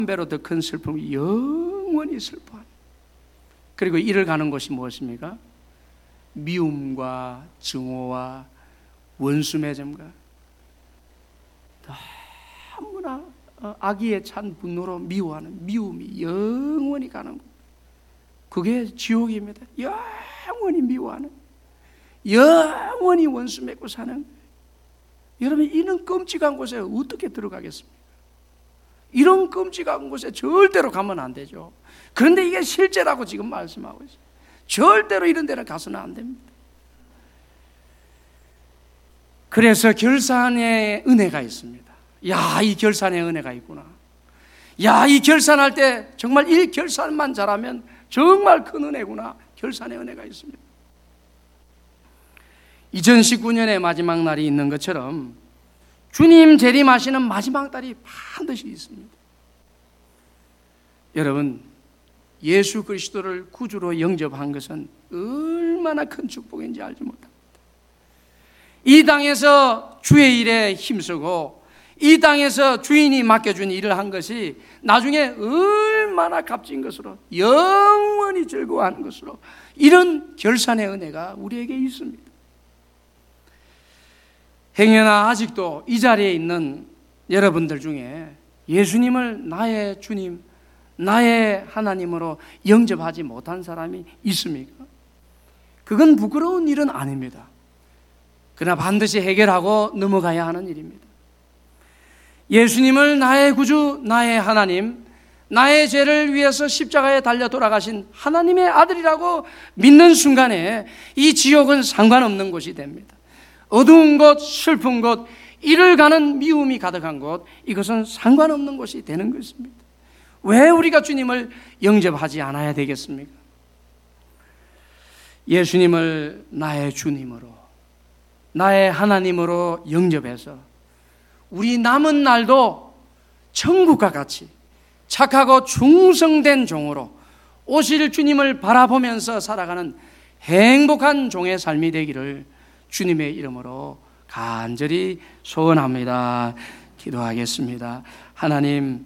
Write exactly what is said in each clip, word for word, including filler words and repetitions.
배로 더 큰 슬픔이 영원히 슬퍼하는. 그리고 이를 가는 곳이 무엇입니까? 미움과 증오와 원수 맺음과 너무나 악의에 찬 분노로 미워하는 미움이 영원히 가는 것. 그게 지옥입니다. 영원히 미워하는, 영원히 원수 맺고 사는. 여러분, 이런 끔찍한 곳에 어떻게 들어가겠습니까? 이런 끔찍한 곳에 절대로 가면 안 되죠. 그런데 이게 실제라고 지금 말씀하고 있어요. 절대로 이런 데는 가서는 안 됩니다. 그래서 결산의 은혜가 있습니다. 야, 이 결산의 은혜가 있구나. 야, 이 결산할 때 정말 이 결산만 잘하면 정말 큰 은혜구나. 결산의 은혜가 있습니다. 이천십구 년의 마지막 날이 있는 것처럼 주님 재림하시는 마지막 날이 반드시 있습니다. 여러분, 예수 그리스도를 구주로 영접한 것은 얼마나 큰 축복인지 알지 못합니다. 이 땅에서 주의 일에 힘쓰고 이 땅에서 주인이 맡겨준 일을 한 것이 나중에 얼마나 값진 것으로, 영원히 즐거워하는 것으로, 이런 결산의 은혜가 우리에게 있습니다. 행여나 아직도 이 자리에 있는 여러분들 중에 예수님을 나의 주님, 나의 하나님으로 영접하지 못한 사람이 있습니까? 그건 부끄러운 일은 아닙니다. 그러나 반드시 해결하고 넘어가야 하는 일입니다. 예수님을 나의 구주, 나의 하나님, 나의 죄를 위해서 십자가에 달려 돌아가신 하나님의 아들이라고 믿는 순간에 이 지옥은 상관없는 곳이 됩니다. 어두운 곳, 슬픈 곳, 이를 가는 미움이 가득한 곳, 이것은 상관없는 곳이 되는 것입니다. 왜 우리가 주님을 영접하지 않아야 되겠습니까? 예수님을 나의 주님으로, 나의 하나님으로 영접해서 우리 남은 날도 천국과 같이 착하고 충성된 종으로 오실 주님을 바라보면서 살아가는 행복한 종의 삶이 되기를 주님의 이름으로 간절히 소원합니다. 기도하겠습니다. 하나님,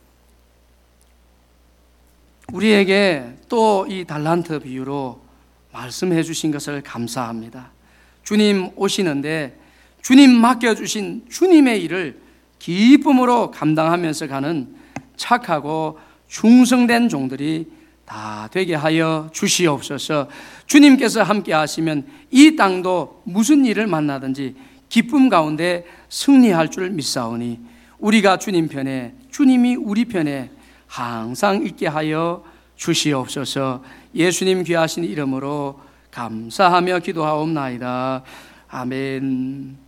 우리에게 또 이 달란트 비유로 말씀해 주신 것을 감사합니다. 주님 오시는데 주님 맡겨주신 주님의 일을 기쁨으로 감당하면서 가는 착하고 충성된 종들이 다 되게 하여 주시옵소서. 주님께서 함께 하시면 이 땅도 무슨 일을 만나든지 기쁨 가운데 승리할 줄 믿사오니 우리가 주님 편에, 주님이 우리 편에 항상 있게 하여 주시옵소서. 예수님 귀하신 이름으로 감사하며 기도하옵나이다. 아멘.